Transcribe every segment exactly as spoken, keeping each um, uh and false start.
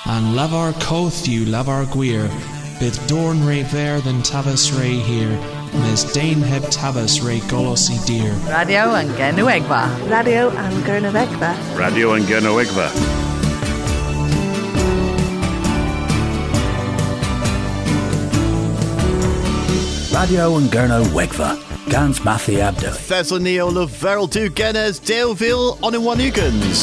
and lavar cothiu lavar gwir, bydd dorn re ver than tabas re here, mes dain heb tabas re golos I dir. Radio yn Gernywegfa. Radio yn Gernywegfa. Radio yn Gernywegfa. Radio yn Gernywegfa. Gans Matthew Abdo. Thessalonio Leverel du Genes Daleville on in Wanugans.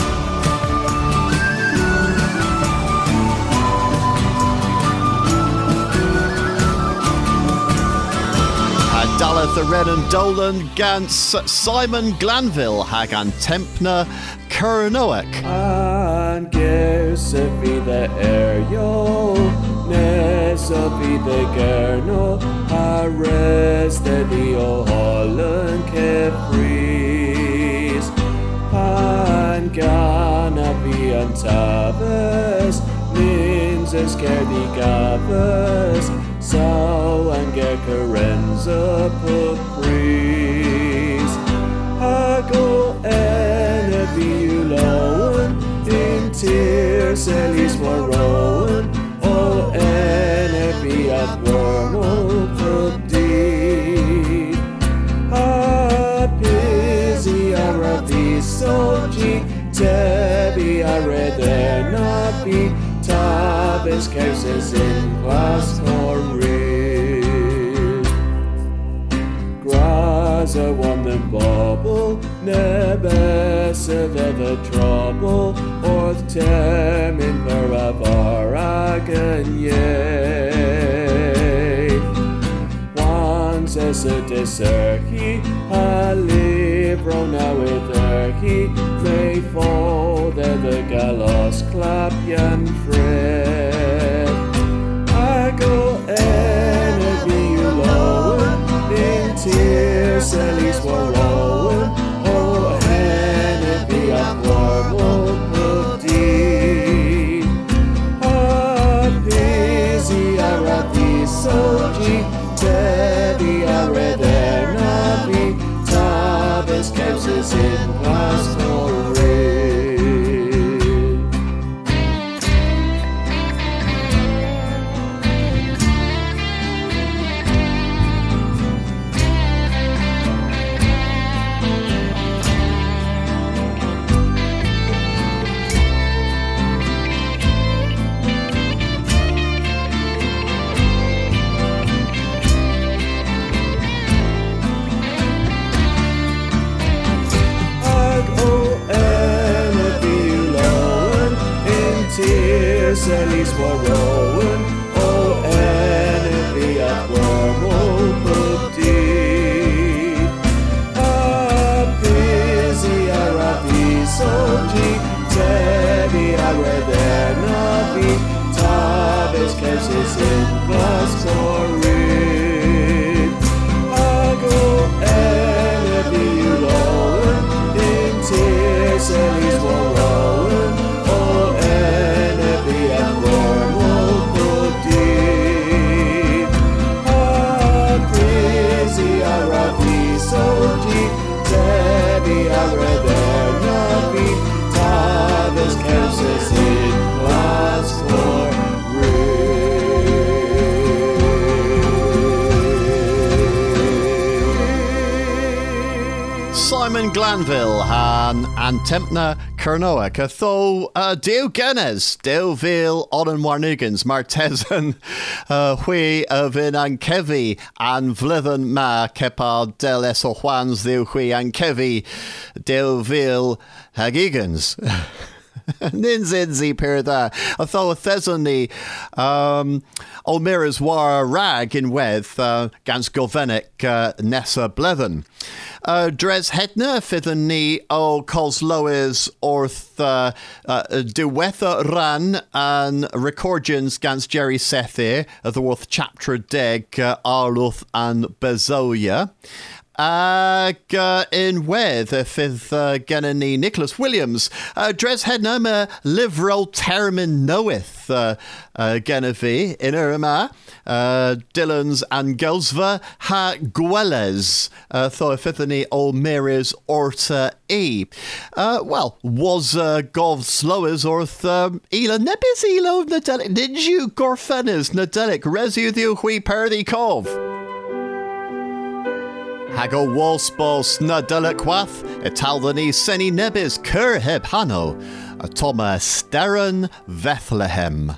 Daleth the Red and Dolan Gans Simon Glanville Hagan Tempner Curnoic. And Gersefi the Eryo Nesofi the Gerno Ares the Dio Holland Kefries Pan Ganavi and Tavis Ninzes Gerdi Gavis So and Gerkerenza Pupris Hago Eneviuloan In tears Elis Waroan O Enevi at Wormo Pupdi Hapizi Aravisoji Tebi Aredernavi Tabes cases in class or read. Graza won the bubble, nebese the trouble, or termin veravaragan ye. Once as a deserki, a libro now with erki, may fall the galos clap yan fred. I go enemy lowen, in tears Ellis were rowan, oh enemy at warmol putty. Ah, busy arati soji, teddy aredernavi, tabes cases in class for Ellis were rowan, oh enemy at wormhole putty. Ah, busy Arabi soji, teddy aredernavi, tabes cases in glass or reed. Ago enemy lowen, in tears Ellis were rowan, oh enemy at wormhole putty. Ah, busy Arabi soji, teddy aredernavi, tabes cases in glass or Simon Glanville han Antempna Kernoak a tho uh, Deo Genes Deo Vil Onan Warnugans Martesan uh, Hui of in an Kevi and Vlithen Ma Kepar Del Eso Juans Deo Hui and Kevi Deo Vil Hagigans. Ninzinzi perda. I thought Thesony um Olmira's war rag in weth uh, gans Govenik uh, Nessa Blethen. Uh, Dres Hedna fithen ni o cos lois orth uh, uh, duwetha ran and recordians gans Jerry Sethe of the worth chapter deg uh, Arluth and Bezoia. Ag uh, in wedd y fydd uh, gennym ni Nicholas Williams. Uh, Dres hedna yma lyfrol termyn newydd uh, uh, gennym fi yn yr yma. Uh, Dylan's and Gelsva ha Gweles. Uh, tho y fydd ni o Mary's Orta E. Uh, Wel, was uh, gof slowers orth um, ila nebys ilo Nadelic. Did you gorfennes Nadelic resiw ddiw hwi perdi cof? Hag o walsbos Nadelic wath, etalda ni seni nebys cur heb hano, a toma Steren Bethlehem.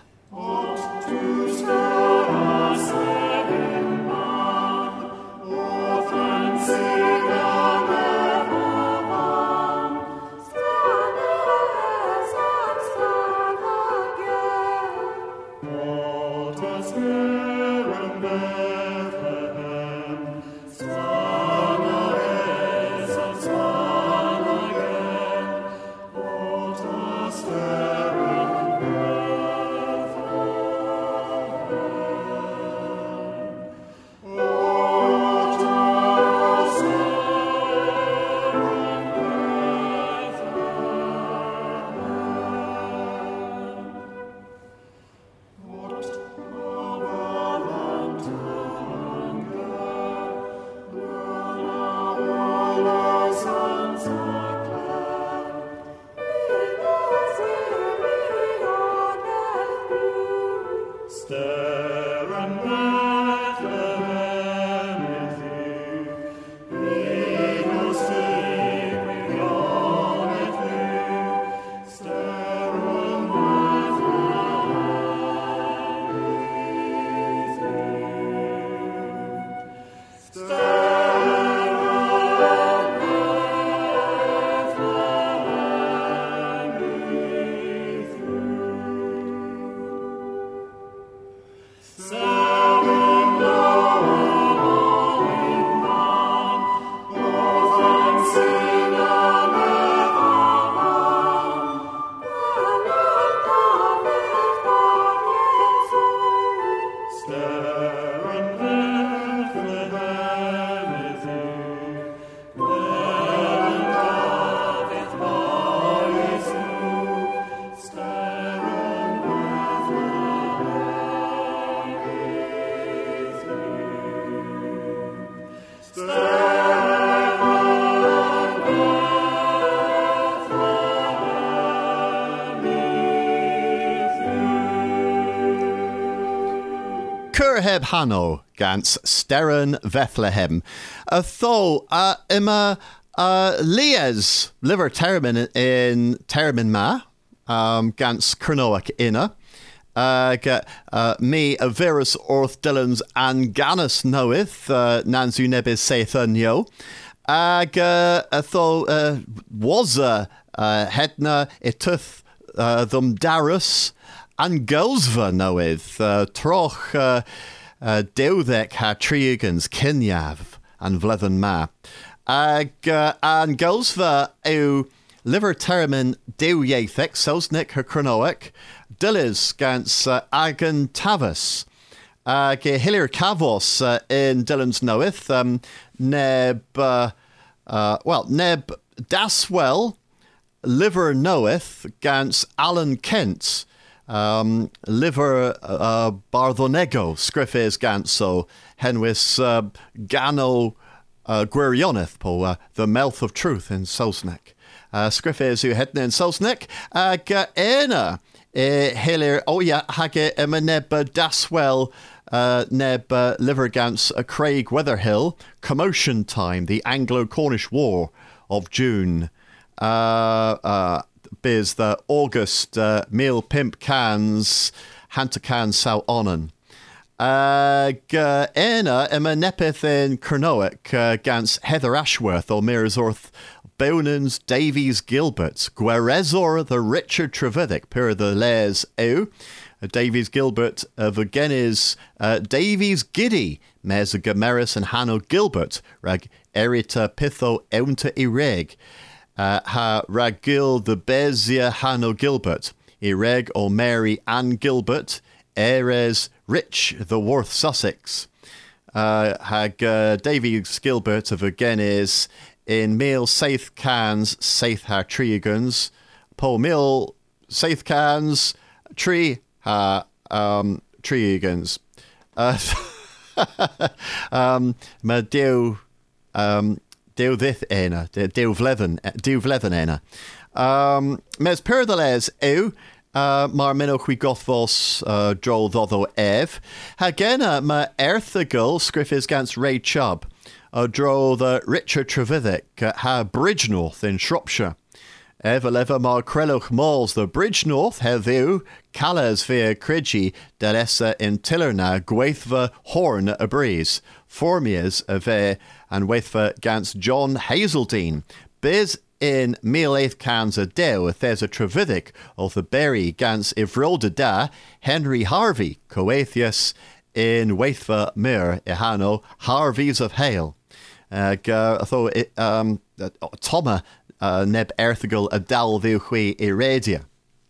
Heb hano gans Steren Bethlehem. A tho uh, ima uh, Lies liver termin in termin ma um, gans Kernoak inna. Uh, uh, me a virus orth Dylan's and Ganus knoweth uh, Nanzu nebis saithun yo. Ag uh, a tho uh, was a uh, hedna ituth uh, thum darus and Gelsva knoweth uh, troch uh, uh, dewdec ha triugans kinyav and vlethen ma. Ag uh, and Gelsva ew liver termin dewyethec selsnick her chronoic Dillis gans uh, agan tavus. Ag hilir cavos uh, in Dylan's knoweth um, neb uh, uh, well neb daswell liver knoweth gans Alan Kent. Um, liver uh, Barthonego scriffes ganso henwis uh, Gano uh, Gwirioneth po uh, the mouth of truth in Sosnek. Uh, scriffes who hedna in Sosnek ag uh, ena uh, hilir oh yeah hage ema neb uh, daswell uh, neb uh, liver gans uh, Craig Weatherhill commotion time the Anglo-Cornish War of June. Uh, uh, Biz the August uh, meal pimp cans hanta can sao onan. Ag uh, ena ema nepeth in Kernoic uh, gans Heather Ashworth or Mirzorth Bonans Davies Gilbert Gwerezor the Richard Trevithick per the les ew uh, Davies Gilbert of uh, Genis uh, Davies Giddy mes Gameris and Hanno Gilbert rag erita pitho eunta ireg. Uh, ha Ragil the Bezia Hanno Gilbert, Ireg or Mary Ann Gilbert, Eres Rich the Worth Sussex, uh, hag uh, David Gilbert of Genes in Meal Saith Cans, Saith Har Triagans, Po Meal Saith Cans, Tree Ha um, Triagans. Uh, um, ma Dew um, Dew Thith Ena, Dew Vleven, Dew Vleven Ena. Um, mes Perdeles Ew. Uh, mar minnoch we gothvos uh, drol doddo ev. Hagena ma erthigul scriffis gans Ray Chubb. Uh, dro the Richard Trevithick uh, ha Bridgenorth in Shropshire. Ev eleva mar creloch malls the Bridgenorth heddiw callas via Crigi delessa in Tillerna gweithva horn a breeze. Formias a ve and weithva gans John Hazeldine. Biz in mil eighth cans a dew there's a Trevithick of the berry gans Ivrilda da Henry Harvey coethius in weithva mir ihano Harveys of Hale. Uh, Tho um Toma uh, neb erthigul a dal viwchwi iradia.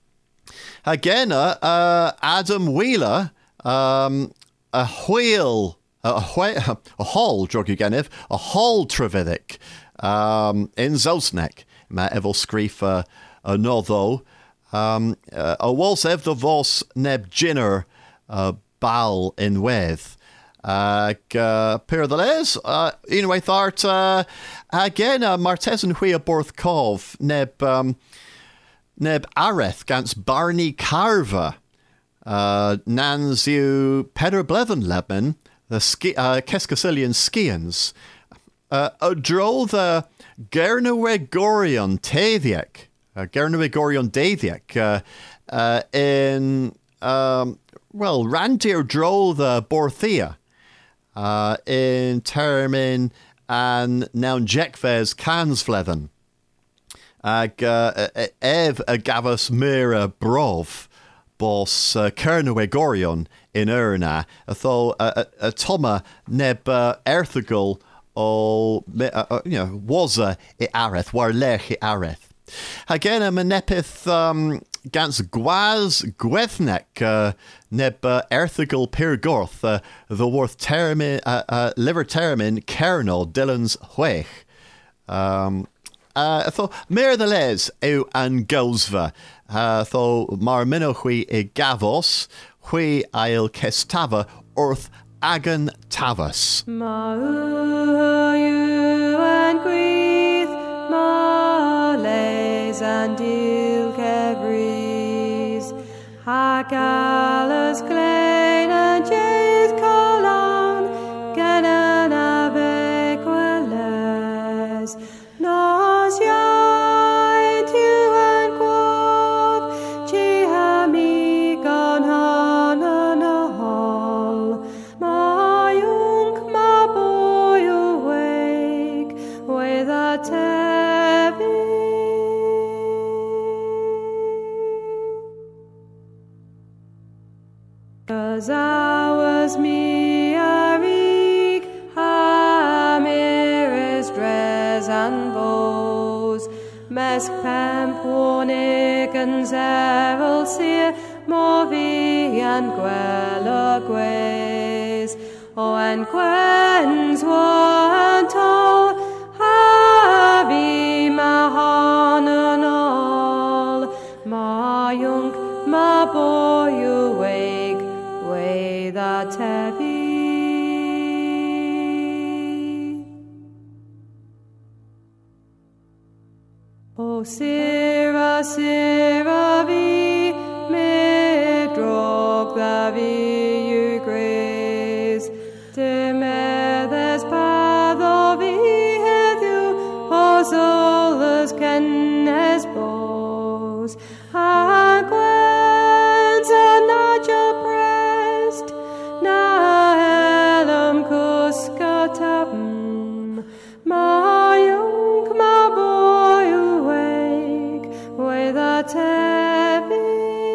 Again, uh, Adam Wheeler um a wheel a whale a hall drug again a hall Trevithick. Um, in Zelsnek, ma evil screef a noddo. Um, uh, a wals ev the vos neb jinner uh, bal in weth. Uh, per the les, uh, in way thart, uh, again, uh, Martes and Huia Borthkov, neb, um, neb Areth gans Barney Carver, uh, Nanzu Pedder Bleven Lebman, the ski, uh, Keskasilian Skians. Uh, a droll the Gernewegorion Tadhiak, uh, Gernewegorion Dadhiak, uh, uh, in, um, well, Randir droll the Borthia, uh, in Termin and now Jekves Cansfleven. Ag, uh, Ev a Gavus Mira Brov, Bos uh, Gernewegorion in Urna, though a, a, a Toma neb uh, Erthigul. O, uh, you know, was a I areth, war lech I areth. Again, a menepith um, gans gwaz gwethnek uh, neb uh, erthigul pirgorth, uh, the worth termin, uh, uh, liver termin kernel Dylan's huech. Um, uh, tho mer the les eu an gulsva, uh, tho mar minohui I gavos, hui ail kestava orth Agan Tavas. Ma you and grief, ma lays and deal kebris, ha galas glain and jays colon, ganan avec queles, nos yait you and quoth, chi hami gon hana no hall. Cause I was me a reek, ha miris dress and bows, mesk pamp warnick and zeral seer, movi and gwella gways, o and gwens one tall, ha vi ma hanan all, ma young, ma boy awake, way that heavy. O Sira, Sira, vi, me drog the vi you grace, de me des patho vi heddiw, o solas ken es bos, a gwens a nadja prest, na elam cusca tabn, ma young, ma boy awake, with a heavy.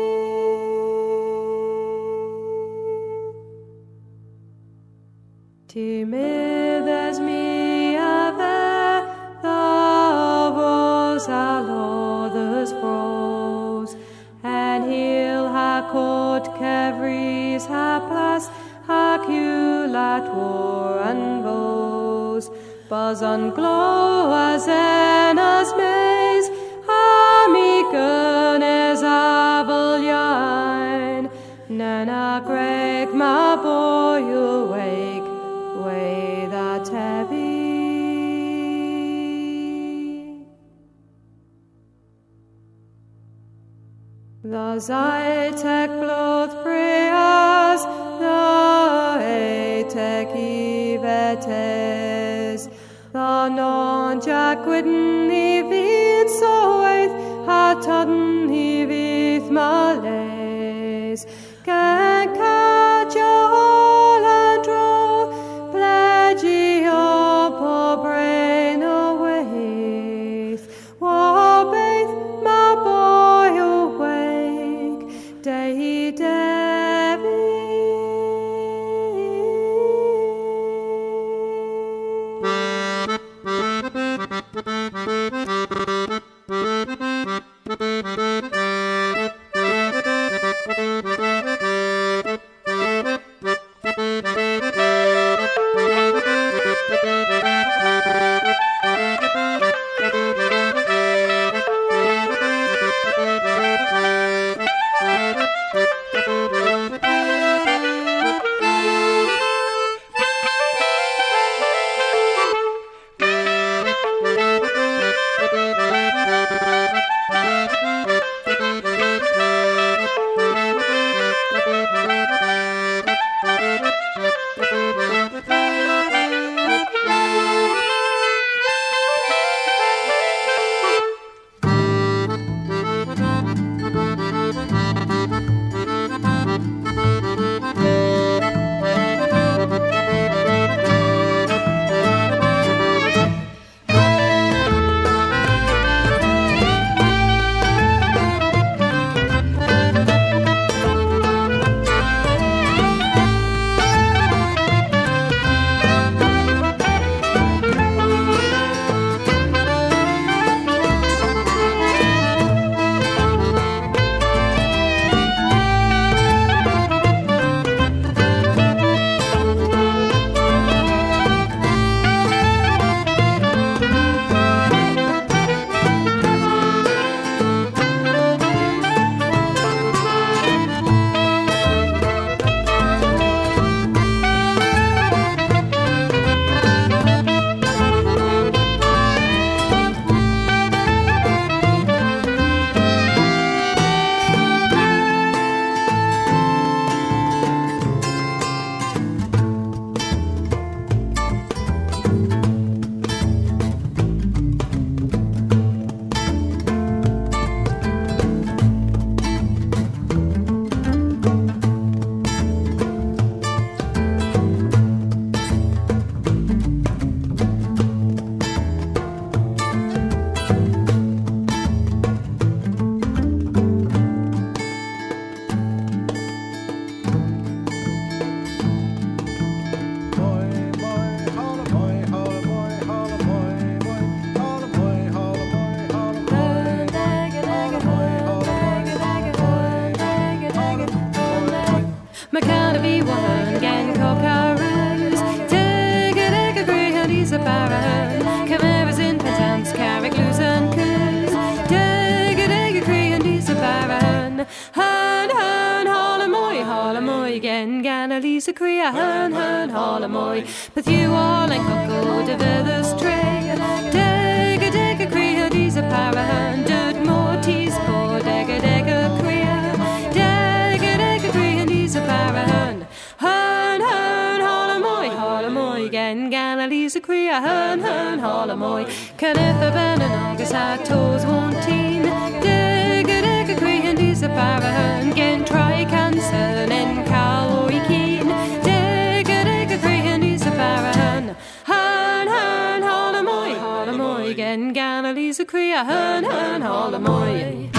Timid as me ave, the voice a lorder's froze, and he'll ha court cavries ha pass ha cula at war and bows. Buzz and glow as en as maze, Ami gunnes avaljain. Nana Greg, my boy, awake, way that heavy. The Zytek bloth preas, the Etek ivetes, the non-jack widden evit so waith, hatudden evith malaise. Can catch a hole and draw, pledgy up a brain awake. Wabaith, my boy, awake, day Devi. Lisa Crea, Hern, Hern, Holamoy, but you all and Coco de Villa Stray, Dega, Dega, Crea, Disa Parahan, Dud Mortis, poor Dega, Dega, Crea, Dega, Dega, Crea, Disa Parahan, Hern, Hern, Holamoy, Holamoy, again, Gana, Lisa Crea, Hern, Hern, Holamoy, Canetha, Ben, and August, had toes, one teen, Dega, Dega, Crea, Disa Parahan, Gen, try cancer, and Caloy Keen. Hern, Hern, Holamoy, Holamoy, again, Gana, Lisa Crea, Hern, Hern, Holamoy.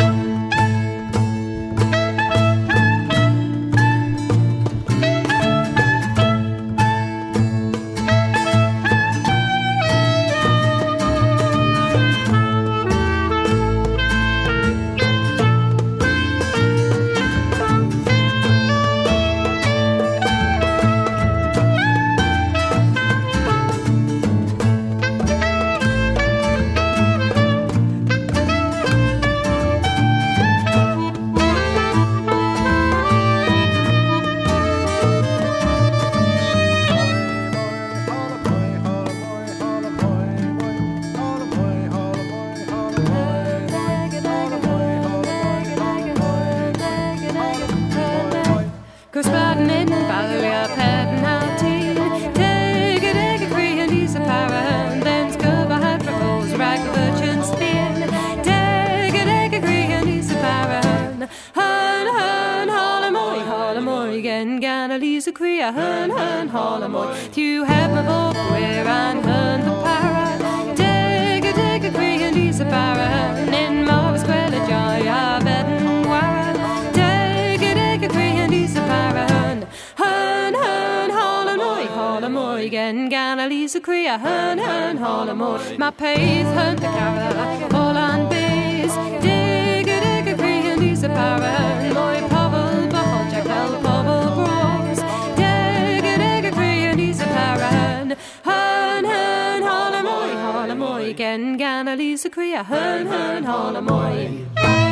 Hun, hun, halamoy, halamoy, gen gan a lisa crea, hun, hun, halamoy. Thu heb my book where and hun the para. Dig a dig a crea, lisa para, hun in Marvis quella joy, a bed and wara. Dig a dig a crea, lisa para, hun, hun, hun, halamoy, halamoy, gen gan a lisa crea, hun, hun, halamoy. My pace, hun the cara, all on base. Dig a dig a crea, lisa para, hun, moy pobble, buckle, jack, bell, pobble, bros. Dig a dig a crea, lisa para, hun, hun, hun, halamoy, halamoy, gen gan a lisa crea, hun, hun, halamoy.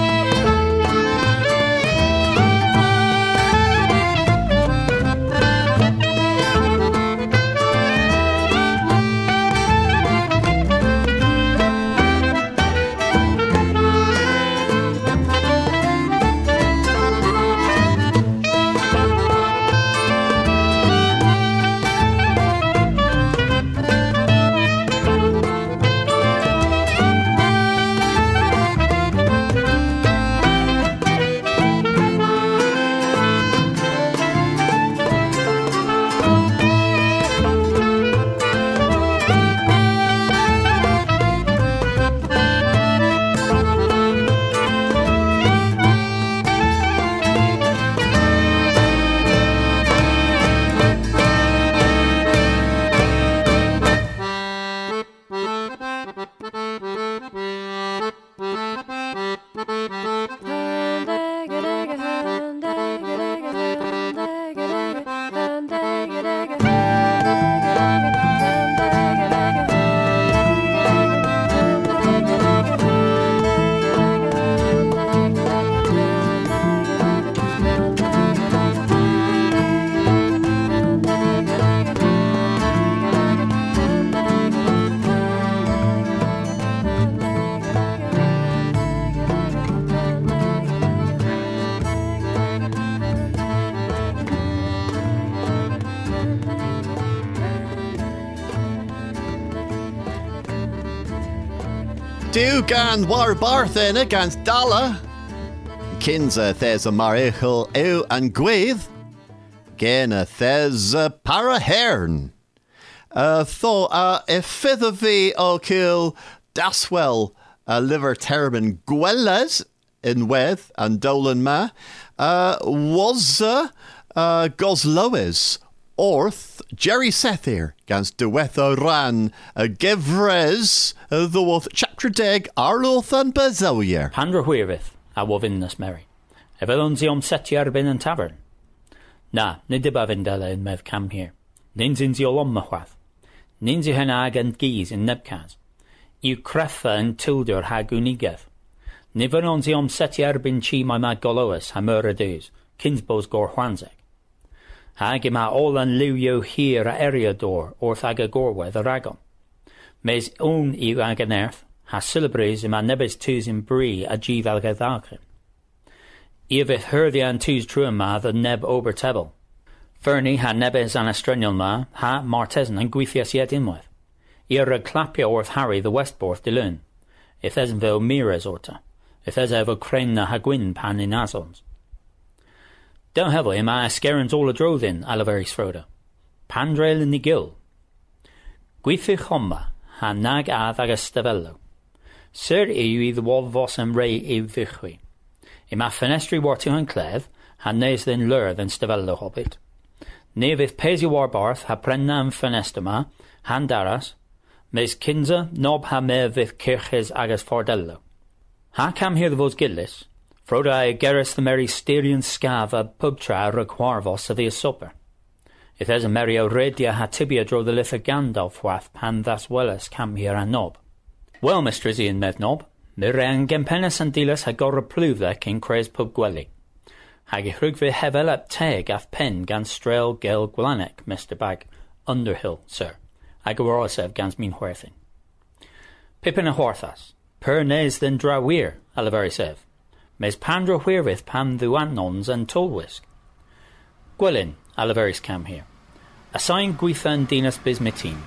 Du gan war barthen against Dalla. Kinza thes a marichel ew and gwydd. Gen a thes a parahern. Uh, tho a effydd a fi o kill daswell a liver termin gwellas in wedd and dolan ma. Uh, was a uh, gosloes. Orth, Jerry Sethir, gans diwetho ran, a gefres, a ddoth chapter deg, arloth and bezoier. Pandra huirith, a wovin nas merry. Evelon ziom setiar bin and tavern. Na, nidib avindela in mev cam here. Ninzin ziolom mahwath. Ninzi hen ag and geese in nebkaz. You creffa and tildur hagunigeth. Niveron ziom setiar bin chi my mad goloas, hamura dus, kinsbos gor huanzek. Hag ima all an liwio hir a eriador, orth ag a gorwedd a ragom. Mes own iw ag an earth, ha celebrys ima nebes tus in brie a giv ag a ddalchin. Iavith hyrdi an tus trua ma the neb ober tebel. Fernie ha nebes an estrenial ma, ha martesan and gwithias yet inweth. Ir a clapia orth Harry the westborth de lun. If there's vo miras orta. If there's ever crane na ha gwyn pan in azons. Don't have him a skerens all a drodin, alaveris froda. Pandrel in the gill. Gwythi chomba, ha nag ath ag estavello. Sir eu the wall vos and ray eu vichwi. Ima fenestri war to clev, ha nes then lur than stavello hobbit. Ne vith pesi war barth, ha prenna and fenestama, handaras, mes kinza, nob ha me vith kirches agas fordello. Ha cam here the vos gillis. Froda I geris the merry Styrian scav a pubtra requarvos of the supper. If there's a merry Auredia hatibia draw the litha Gandalf wath pan thus wellis cam here a nob. Well, Mistrizzy and Mednob, Miran gempenis and dealas ha gorra pluvda king cres pub gwelly. Hagi hrugvi hevel up teg af pen gan strail gel gwlanek, Mister Bag, Underhill, sir. Agawarosev gans mean huerthin. Pippin a horthas, per nes then dra weir, alaverisev. Mes pandra huirvith pan thuannons and tolwisk. Gwelin, alaveris cam here. Assign gwitha and dinas bismitin.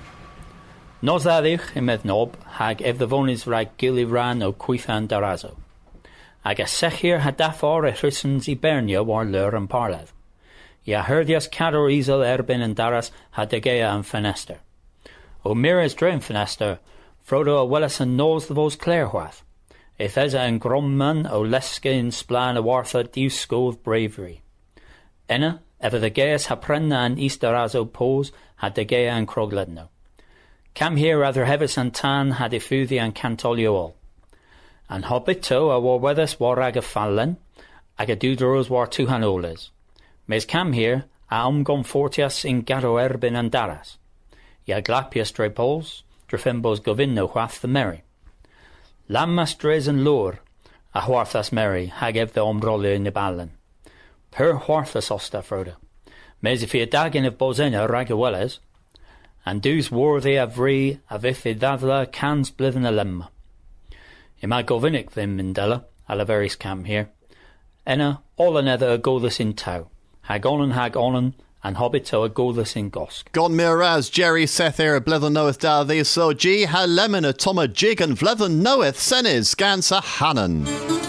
Nozadich imeth nob hag ev the vonis rag gili ran o cuithan darazo. ag a sechir ha dafor e chrysens I Bernia war lur an parlad. Ja herdias cador isel erbin and daras ha degea an fenester. O mires dream fenester, Frodo a Wellison knows the vos clairwath. If eza an gromman o leske in splan a wartha dius sko of bravery. Enna, ever the geas ha prenna an easterazo pose ha degea an crogledno. Cam here rather hevis an tan ha diffuthi an cantolio all. An hobbito a war weathers war ag a fallen, ag a duderos war two hanoles. Mes cam here a umgon fortias in garo erbin and daras. Ya glapias drepols, drefimbos govinno whath the merry. Lammas dres and lure, a hwarthas merry, hag ev the ombrolio in the ballen. Per hwarthas osta Frodo. Mes if he a dagin of bozena rag a welles, and dus worthy a vri av if i dadla cans blithen a lemma. Ima govinnic vim mindella, a la veris cam here. Enna, all another a gothus in tau. Hag onan hag onan, and hobbito a gothus in gosk. Gon miraz Jerry Seth er a blithen knoweth da thee so G ha lemon a toma jig and vlethen knoweth senis gans a hannon.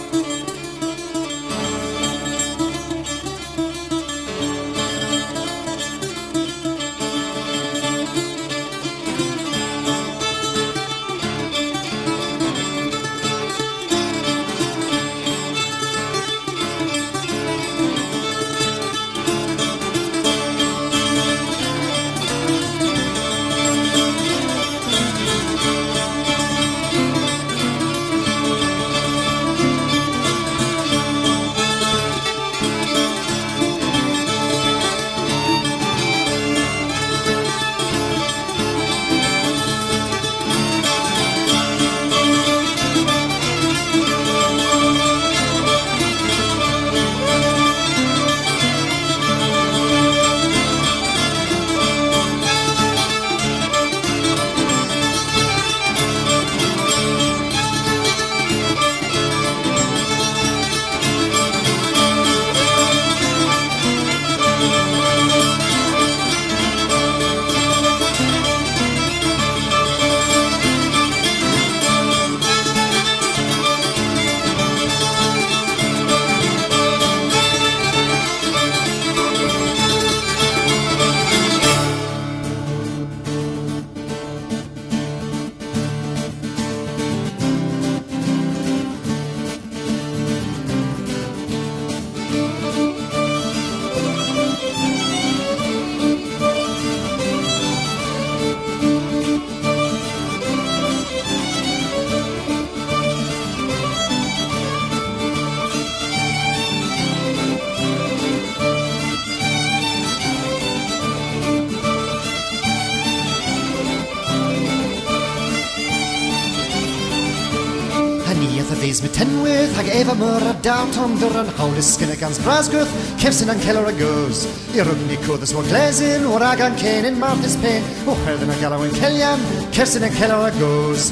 These with ten with hag eva murra down thunder and how the skin against brasguth kefsin and keller a goes irugni codas war glazin or agan kane in martis pain oh herden a gallow and kellian kefsin and keller a goes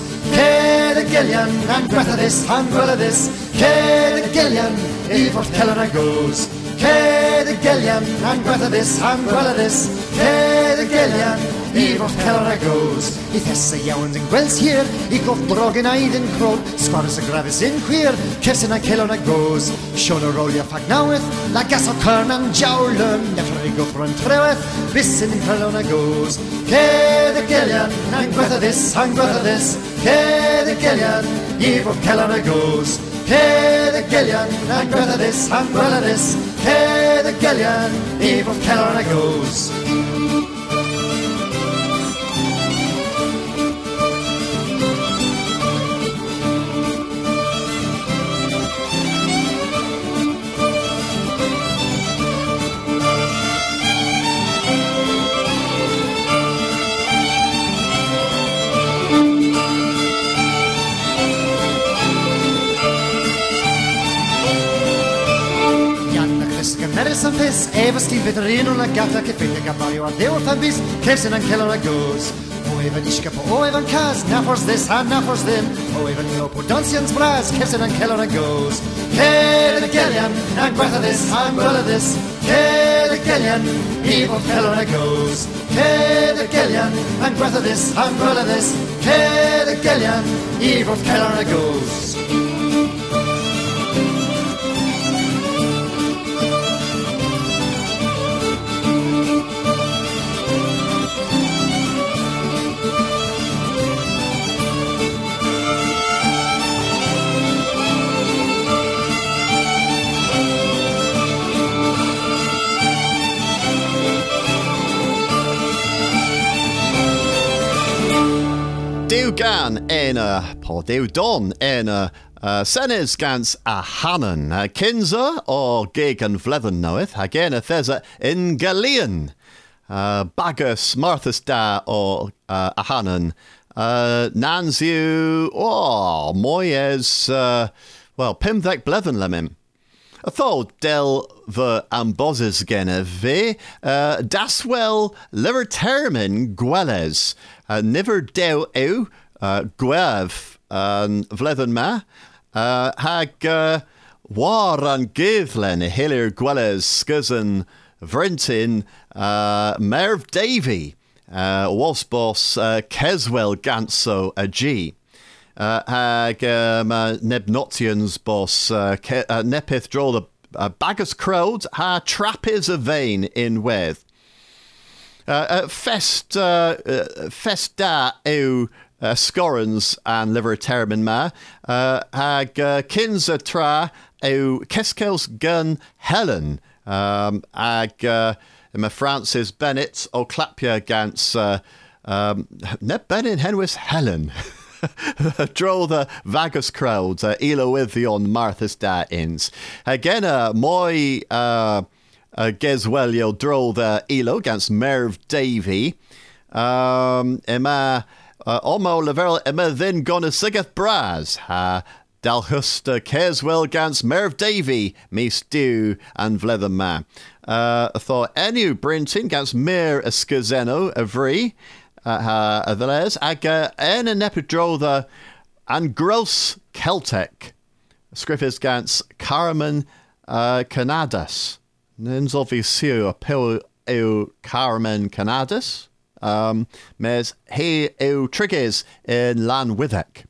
ke the gellian and breath of this and well of this ke the gellian evort keller a goes ke the gellian and breath of this and well of this ke the gellian evort keller a goes if hessa yowns and gwells here I got drogen eiden krol squares a gravis in queer kefsin and keller a goes shona roll ya fag noweth la gas o kern and jowlen never I go for and treweth bisin in keller a goes ke the gellian and breath of this and breath of this ke the gellian evort keller a goes ke the gellian and breath of this and breath of this ke the gellian evort keller a goes. Medicine piss, Eva Steve Veterino la gata che fette cavallo a Deo Fabis, Kersen and Keller goes. Oh, Evan Ishkapa, oh, Evan Kaz, Naffors this, and Naffors them. Oh, Evan Lopo, Dunsian's Brass, Kersen and Keller goes. Ke the Gellian, and Greta this, and Greta this. Ke the Gellian, Eve of Keller goes. Ke the Gellian, and Greta this, and Greta this. Ke the Gellian, Eve of Keller goes. gan ena, Paul Dew Don ena, uh, Senes gans a Hannon, uh, Kinza or Gig and Vlethen knoweth, again a Thesa in Galilean, uh, Bagus Marthas da or uh, a Hannon, uh, Nanziu, oh, Moyes, uh, well, Pimthek Blethen lemim. I thought del the ambozes gene ve, uh, daswell liver termin gwelles, uh, niver deu eu, uh, gwev, and vlethen ma, uh, hag, uh, war an givlen, hilir gwelles, skuzzen, vrintin, uh, Merv Davy, uh, wasbos, uh, Keswell ganso a G. Uh, hag um, uh, Nebnotians boss uh, ke- uh, nepith draw the uh, bagus crowd ha trappis a vein in weth. Uh, uh, fest uh, uh, fest da eu uh, scorans and liver termin ma uh, hag uh, kins a tra eu keskels gun Helen um, hag uh, ma Francis Bennett o clapia gans uh, um, neb Bennett Henwis Helen. Draw the vagus crowds, uh, Elowithion Marthas da ins. Again, uh, moi uh, uh, Geswellio draw the Elo against Merv Davy. Um, Emma, uh, Omo Leverel, Emma then gonna sigeth Braz. Ha, Dalhusta Keswell against Merv Davy, me stew and Vlethen ma. Uh, thought Enu Brinton against Mir Escazeno, Avri. Uh, uh, Theles, ag uh, en a nepidrotha and gross Celtic. Scriffis gans Carmen uh, Canadas. Nins obviously a pil eu Carmen Canadas. Um, mes he eu trigges in Lan Withek.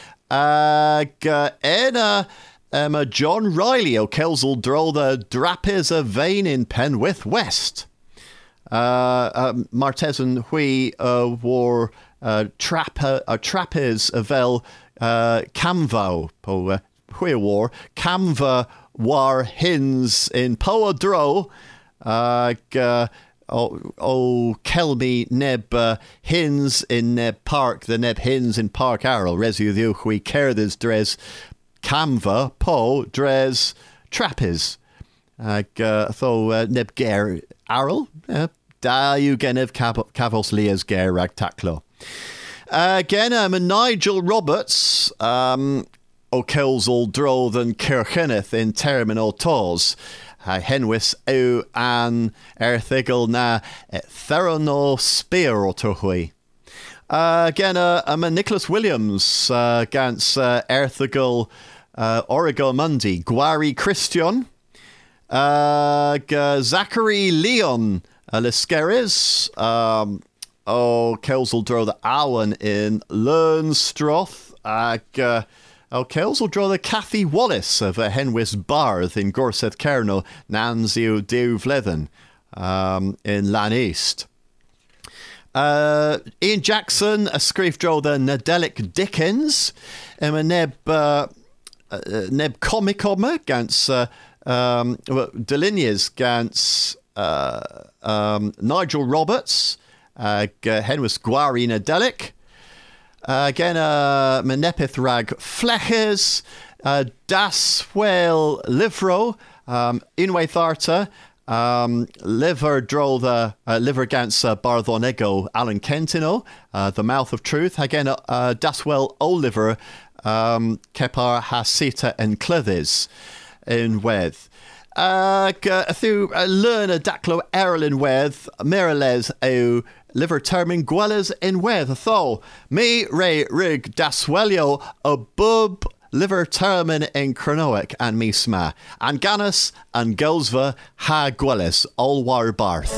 Ag uh, en a um, uh, John Riley o Kelsel drotha drapis a vein in Penwith West. Uh, uh, Martesan hui uh, war uh, trap uh, trappes avel uh, camvo po uh, hui war camva war hins in poa dro uh, uh, o o kelmi neb uh, hins in neb park the neb hins in Park Arrow resu the hui kerdes dres camva po dres trappes uh, uh, tho uh, neb ger Arrow, uh, da you genev cavos lias ger ragtaclo. Uh, again, um, Nigel Roberts, um, o Kelsel dro than Kircheneth in terminal tos. Uh, henwis eu an erthigel na therono spear o tuhui. Uh, again, uh, um, Nicholas Williams, uh, gans uh, erthigel uh, Origo Mundi, Gwari Christian. Uh, g- Zachary Leon uh, Leskeris, um, oh, Kelsel draw the Awan in Learnstroth, uh, g- oh, Kelsel draw the Kathy Wallace of a Henwis Barth in Gorseth Kerno, Nanzio Dew Vlethen, um, in Lan East. Uh, Ian Jackson, a scriff draw the Nadelic Dickens, and a neb, uh, uh, neb comicoma, gans, uh, Um, Deliniers gans uh, um, Nigel Roberts, uh, Henwis Gwari Nadelic, uh, again uh, Menepith Rag Fleches, uh, Daswell Livro, um, Inwe Tharta, um, Liver Drolda, uh, Liver Gans uh, Barthonego, Alan Kentino, uh, The Mouth of Truth, again uh, Daswell Oliver, um, Kepar Hasita and Clothes. In wedd. Uh, through uh, learn a daclo errol in wedd, mirales eu liver termin gwelles in wedd. Tho, me re rig daswelio a bub liver termin in Cronoic and me sma. And ganus and gosva ha gwelles all war barth.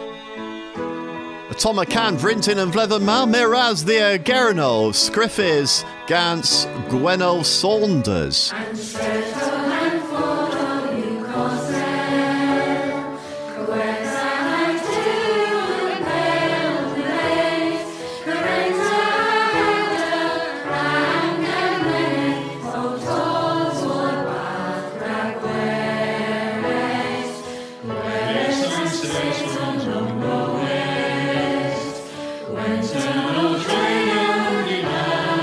Toma can vrintin and vlethen ma miraz the Gerno, Scriffis, Gans, Gweno Saunders. When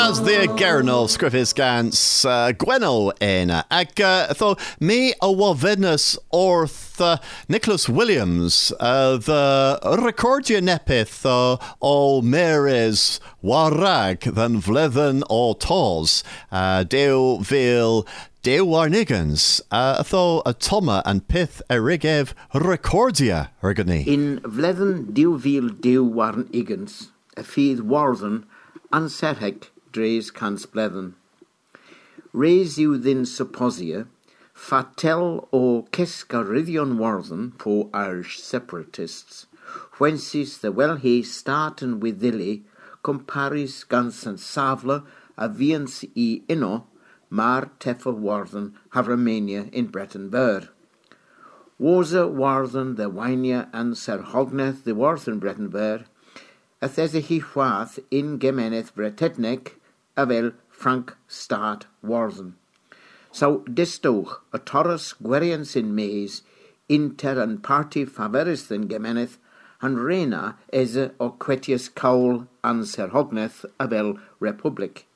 as the Gernal scriffis gans uh, Gwenel in ag uh, tho me a wavinus orth uh, Nicholas Williams uh, the recordia nepith uh, all Mary's warag than vlethen all tos uh, deu vil deu warnigans uh, tho a toma and pith erigev recordia ergani in vlethen deu vil deu warnigans a feed warthen an serheg dres cans blethen. Raise you then supposia, fatel o kescariddion warthen po Irish separatists, whences the well he starten with illy, comparis gans and savla, avians e inno, mar tefa warthen have Romania in Breton Burr. Wosa warthen the Wynia and Sir Hogneth the warthen Breton Burr, a thesa he hwath in gemeneth Bretednek, avel Frank Start warthen. So distoch a torus gwerians in maze, inter and party faveris than gemeneth, and reina eze o quetius caul an Sir Hogneth avel Republic.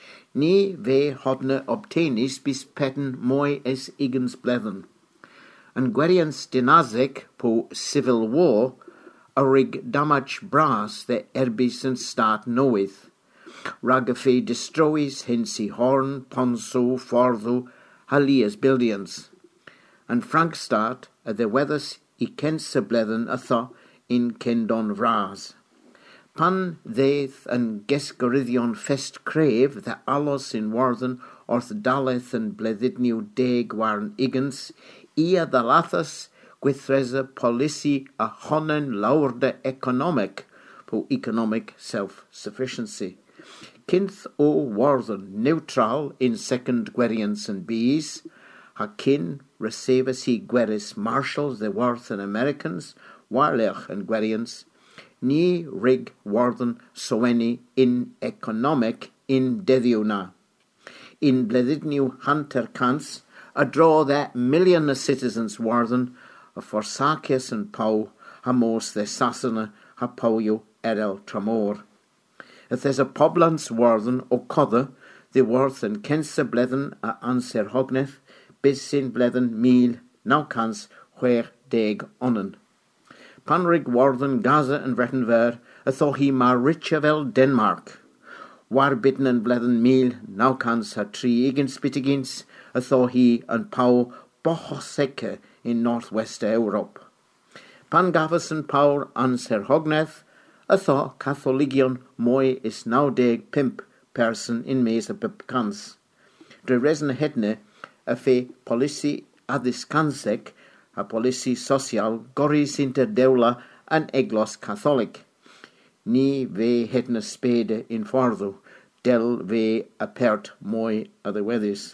Ni ve hodne obtenis bis peten moi es igens blethen. And gwerians dinazek po civil war, a rig damage brass the erbis and start knoweth. Ragafe destroys hensi horn, ponso, fortho, halias bildians. And Frank start at the weathers I kense blethen a tho in kendon vras. Pan theith and gescoriddion fest crave the allos in warthen orth daleth and bledidniu deg warn igens, ia the lathas gwithreza policy a honen laurde economic po economic self-sufficiency. Kinth o warthen neutral in second gwerians and bees, ha kin receives he gweris marshals the warthen Americans, warlech and gwerians, ni rig warthen soeni in economic in dediuna. In bledidniu hunter cans, a draw that million of citizens warthen, a forsacius and pau, ha mos the sassana, ha pauio erel tramor. If there's a poblans warthen o codda, the worth and kense blethen a anser hogneth, bis in blethen mil, now cans where deg onnen. Panrig warthen Gaza and Brettenver, a tho he mar richavel Denmark. War bitten and blethen mil, now cans ha tri igen spitigins, a tho he and pau bohoseke in northwest Europe. Pan gavas and power anser hogneth, a tho Catholigion moi is now deg pimp person in mesa pipkans. Dre resne hedne a fe policy adis kansek, a policy social goris inter deula an eglos Catholic. Ni ve hedne spede in fordo, del ve apert moi other weathers.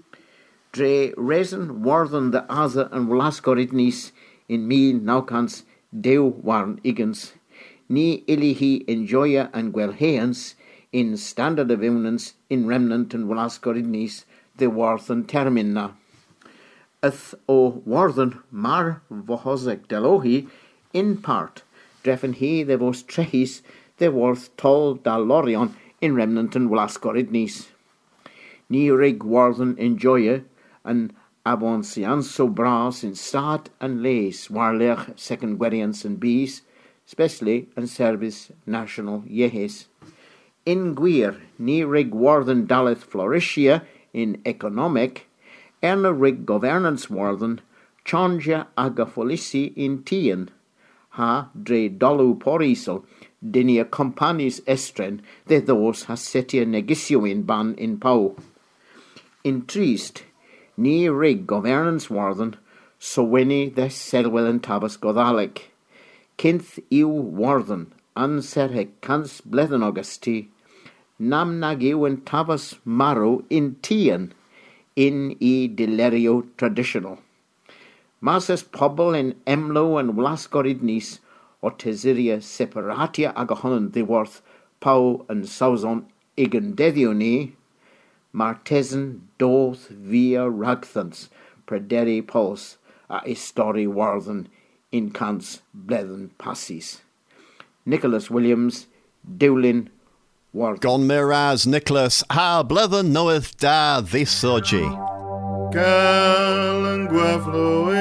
Dre resen warthen the Aza and Wlascoridnis in me naukans deu warn igens, ni ilihi enjoya and gwelheans in standard of eminence in remnant and Wlascoridnis the warthen termina. Eth o warthen mar vohosek delohi in part, drefen he the vos trehis the worth tol dalorion in remnant and Wlascoridnis. Ni rig warthen enjoya and avancianso bras in start and lace warlech second gwerians and bees, especially and service national yehes. In Gwir, ni rig warthen daleth Floritia in economic, erna rig governance warthen, chanja agafolisi in Tien, ha dre dolu porisel, dinia companis estren, de thos ha setia negitioin ban in pau. In Triest, ni rig governance warthen, so weni the selwell and tabas godalic. Kinth iu warthen, anserhe cans blethen augusti, nam nagiu and tabas maru in Tien, in e delerio traditional. Masses pobl in Emlo and Wlascoridnis, or Tesiria separatia agahonen the worth, pau and sauzon igen dedioni, Martesen doth via ragthans, prederi pos, a histori warthen in cans blethen passis. Nicholas Williams, Dewlin, Ward. Gon miraz Nicholas ha blethen knoweth da this oji. Cal and Guafloe.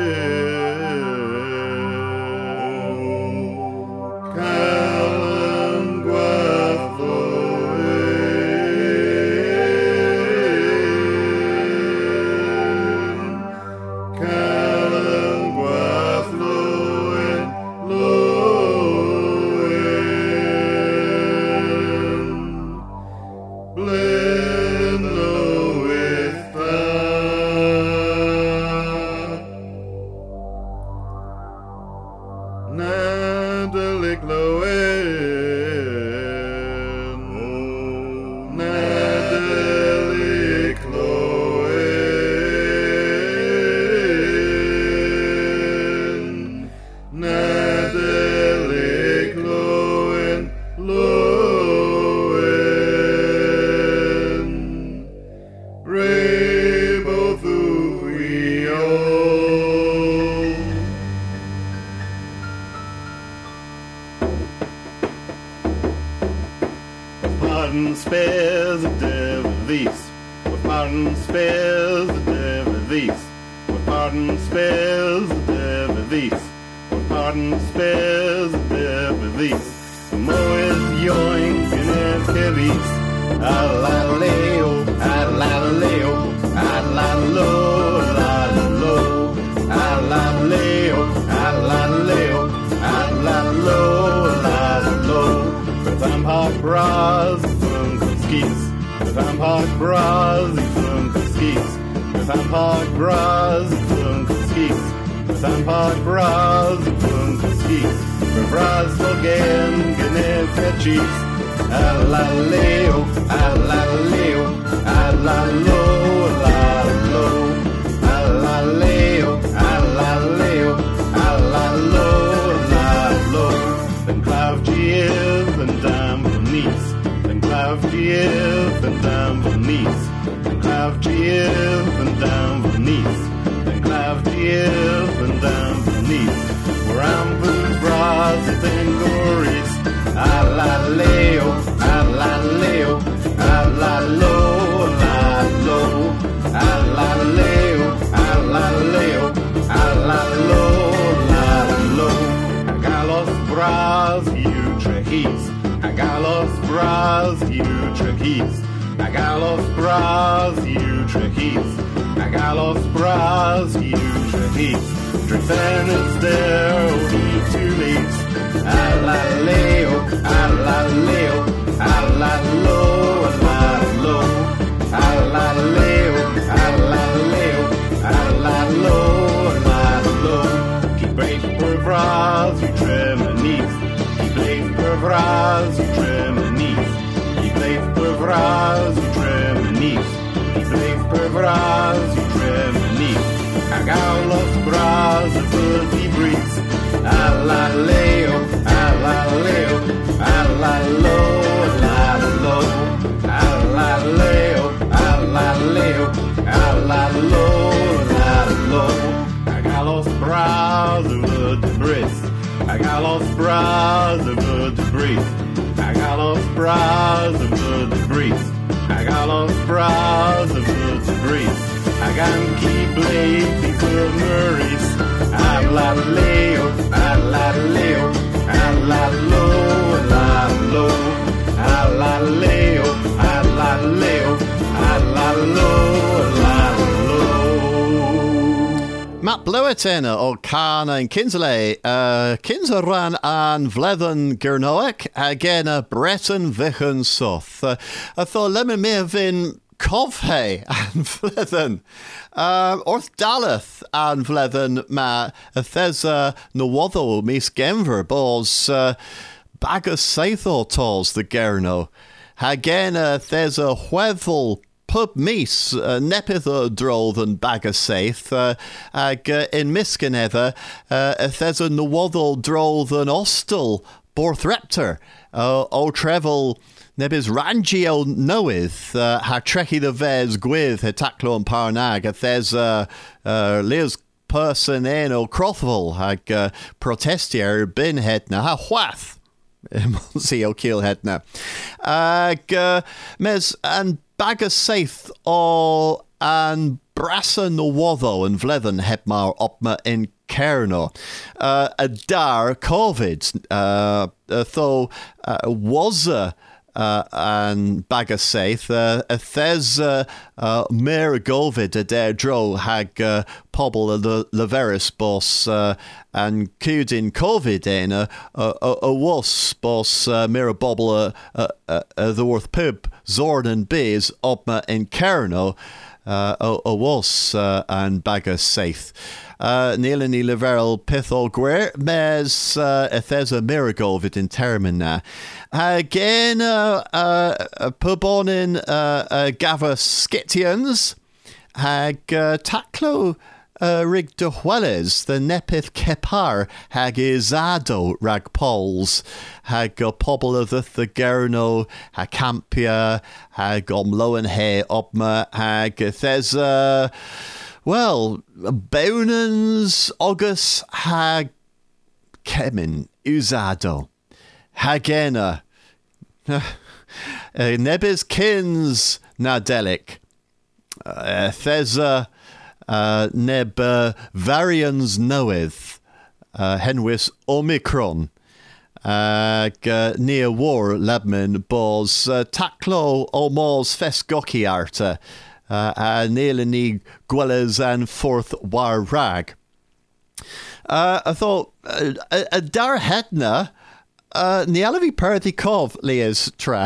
Cal and Guafloe. Cal and Guafloe. Loe. Blend with Nadalik Loen, Nadalik Loen, Nadalik Loen, Loen, Rebo Thuio. Pardon spares the devil these. With pardon spares the devil these. With pardon spares the devil these. With pardon spares the devil these. Moed yoink in his heavies. Alaleo, alaleo, alalo, alalo, alaleo, alaleo, alalo, alalo. Vampire bras, funky skis. Vampire bras, funky skis. Vampire bras, funky skis. Vampire bras, funky skis. Bras again, Geneva cheese. Alaleo, alaleo, alalo, alalo, alaleo, alaleo, alalo, alalo. Then clav Giev and down beneath. Then clav Giev and down beneath. Then clav Giev and down beneath. Then clav Giev and down beneath. Where Amber's bras and gories. Alaleo, alaleo, alalo, alalo, alaleo, alaleo, alalo, alalo. Agalos bras, you trahis. Agalos bras, you trahis. Agalos bras, you trahis. Agalos bras, you trahis. Drifenus there, we two leaves. Alaleo, alaleo, alalo, alalo, alaleo, alaleo, alalo, alalo. Keep brave per bras, you tremonis. Keep brave per bras, you tremonis. Keep brave per bras, you tremonis. Keep brave per bras, you tremonis. Agalos bras, the fuzzy breeze. Alaleo, alaleo, alalo, alalo, alaleo, alaleo, alalo, alalo. Agalos bras of the debris. Agalos bras of the debris. Agalos bras of the debris. Agalos bras of the debris. Aganki blade these Murrays. Alaleo, alaleo, alalo, alalo, alaleo, alaleo, alalo, alalo. Matt Blewitina o Carna and Kinsley, uh, Kinsa ran an Vlethen Gernoek, again a Breton Vichen Soth. Uh, I thought lemon may have been Covhay and Vlethen. Uh, Orth Daleth and Vlethen ma a Thesa Nawotho mis Genver bos uh, Bagus Saithor tos the Gerno. Again a Thesa Hwethel pub mis uh, nepith o drodd yn Bagasaith uh, ag uh, in Miskenether uh, a Thesa Nawotho drodd yn Ostel Borthreptor uh, o Trevel nebys Rangio Nowydd uh, ha trechi the Vez Gwydd he taclo yn Parnag a Thes uh, uh, Leos person en o Crothval hag uh, protestier bin het na ha chwath Monsi O'Keel Hedna. Ag, uh, mes an bag of saith all an brassa no waddo and vlethen heb mar opma in Kerno. Uh, a dar COVID, uh, uh, though uh, was a Uh, an bag of saith, uh, a thes uh, uh, mer golvid a der dro hag uh, pobl a leveris bos uh, an cudin covid ein a a was bos uh, mer bobl a a a the worth pub zorn and bees opma in Kerno uh, a was uh, an bag of saith. Uh, Neil and Leverel Pithol Gwer, mes uh, Ethesa Miragovid in Termina. Again, uh, uh, Pubonin uh, uh, Gava Skitians, hag uh, Taklo uh, Rig de Hueles, the Nepith Kepar, hag Izado Rag Pols, hag uh, Pobble of the Gerno, hag Campia, hag Omloan He Obma, hag Ethesa. Well, Bonans August hag Kemin Uzado Hagena uh, Nebis Kins Nadelik uh, Thesa uh, Neb uh, Varians Noeth uh, Henwis Omicron uh, Near War Labman Bos uh, Taklo Omos Fesgoki Arta Uh, a Neil and ni Gwellas and Fourth War Rag. Uh, I thought, uh, a, a dar hedna, uh, ni alavi perdi cov lias tra.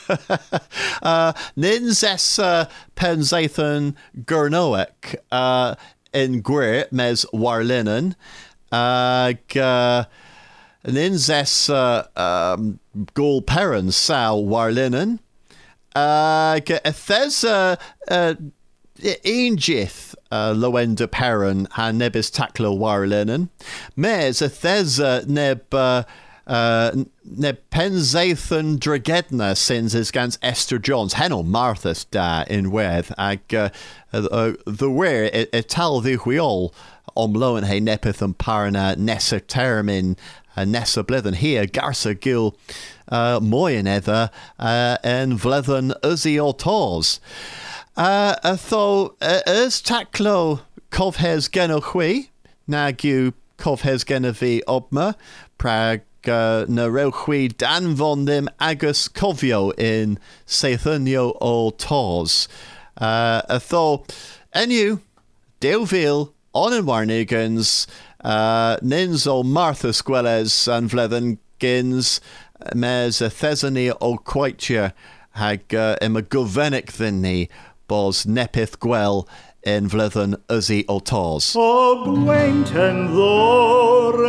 uh, Nins es uh, Penzathan Gurnoek, uh, in Gwir, mes Warlinen, uh, uh, Nins es uh, um, Gol Perrin, Sal Warlinen, Uh, Ethes uh, uh, Eingith uh, Loenda Perrin and Nebis Taklo Warlinen. Mes Ethes uh, Neb uh, uh, Neb Penzathan Dragedna sins is gans Esther Jones Henel Marthas da in Weth ag uh, uh, the where etal the wheol omloan he nepith and parna nessa termin uh, nessa blithen here garsa gil Uh, Moyen ether uh, en vlethen uzi otos. Uh, Atho uh, is taklo kovhes genochwi, nagu kovhes genovi obma, prag uh, na rewchwi dan von dim agus covio in seithunio o tos. Uh, Atho enu deuvil onen warnigans uh, nins o Martha Squelles and vlethen gins mes a thesany o quaitia hag uh, im a govenik thinni bos nepith gwel in vlethen uzi o tos. O gwainten ddor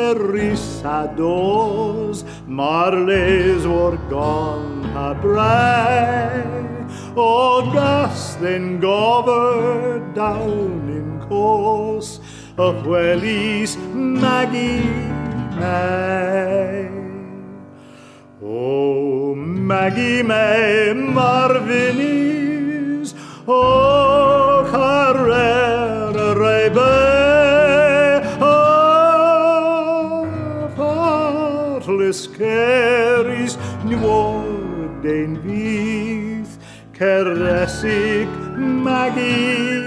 erisados marles o'r gon ha brai o gas then gover down in cos of welis magi mai. O Maggie May Marvinis, O Carrera Rebe, O Fartless Caris, New Ordain Vith, Caressic Maggie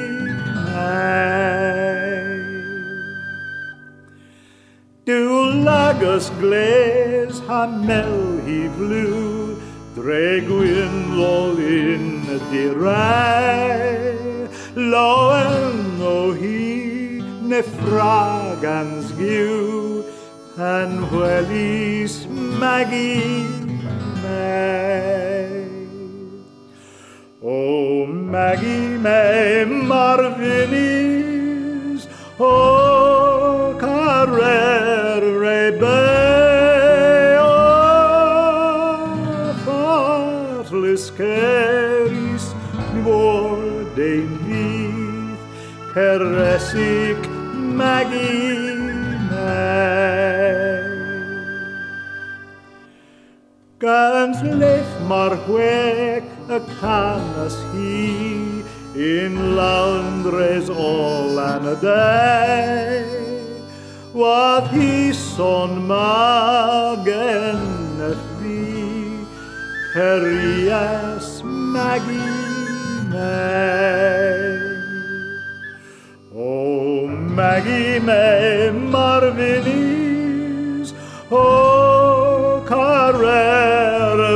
May. Du lagus glaze hamel he flew, Dregwyn lol in the rai, Loen o he nefragans giw, and welis Maggie May. O Maggie May Marvinis, O Carrer Rebe, O Fartless Caris, Wardain Vith, Caressic Maggie May. Gans leith mar hweg y canas hi, in Londres all an a day. Wat he son magen Herias Maggie May. Oh, Maggie May Marvinis, oh, Carrera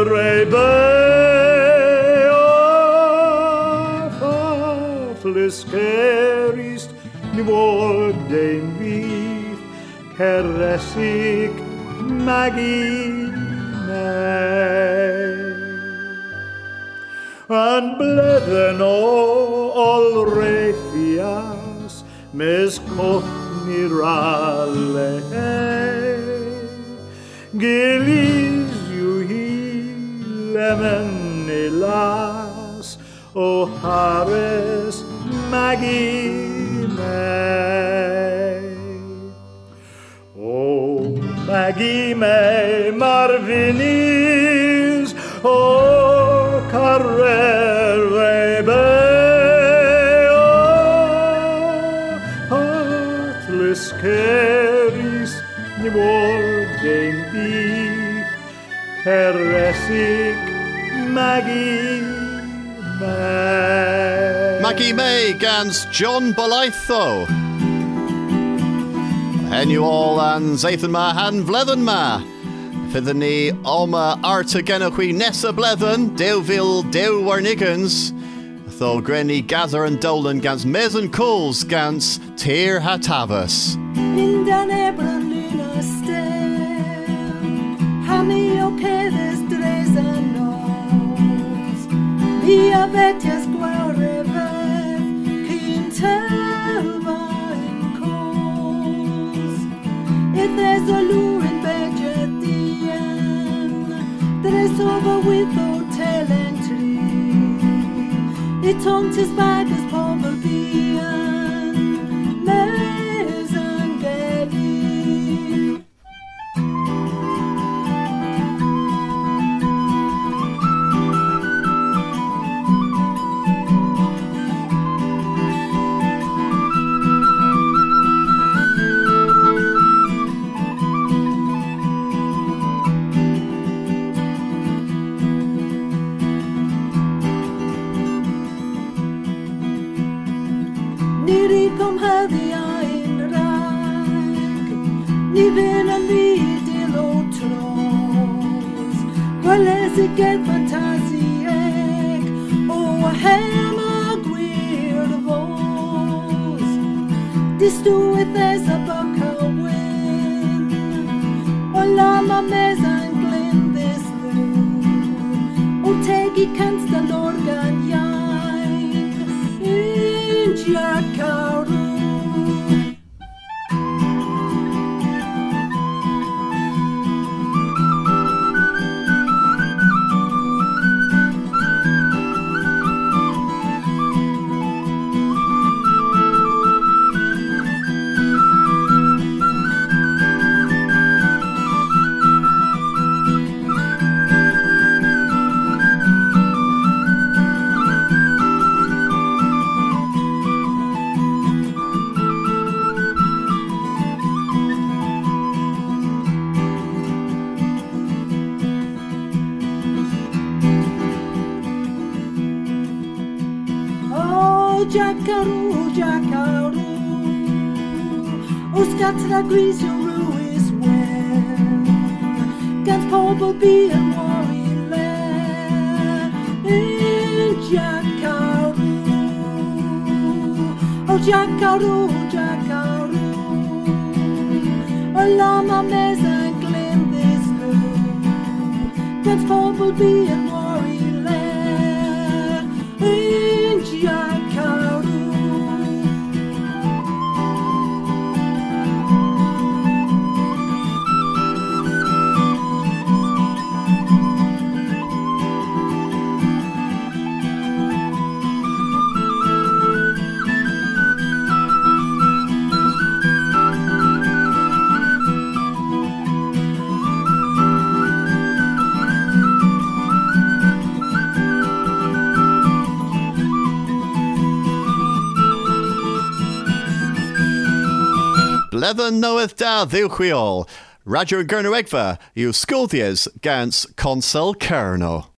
Rebe, oh, Faflis Kerist, Niwog Dame Vith, Keresik Maggie May. And bledden all Raphias, Mes Cothni Rale, Gilis you he lemon elas, O Harris Maggie May. O Maggie May Marvinis, O Carrere Bay, oh, heartless Keris, Nimor Dame Beef, Heresic Maggie May. Maggie May gans John Bolaitho. Hennu all and Zathan ma han vlethen ma. Fydden ni oma arta gennych nessa bledden, Dewvil Dew Warnigans, tho grenny gather and dolan gans mes and cools gans Tyr Hatavas. In dan ebron luna stem, Hami o kedes tres anos, Via vetias guarevet, Quintelva in cos, If there's a lure in Bejet, Tres over with hotel entry. It tongued his bag as Pomerbian, Mes and Gedi. Kom hade in rank, ni vänner ni del och trås. Vad läser get fantasiek, och hemma gwir vås. Det stod ett dessa baka win, och lama mesan glindes nu. Och tegi kansta lorgan jain, in jacka. Jackaroo, jackaroo, och skatterna grisio is well. Gans pobl be en war i lä. Jackaroo, oh jackaroo, jackaroo, och lama mesan glöm this blue. Gans pobl be en war i lä. Jackaroo. Bledden knoweth da ddiwchiol. Radio Gernowegva, yw sgwddies gans Consel Cerno.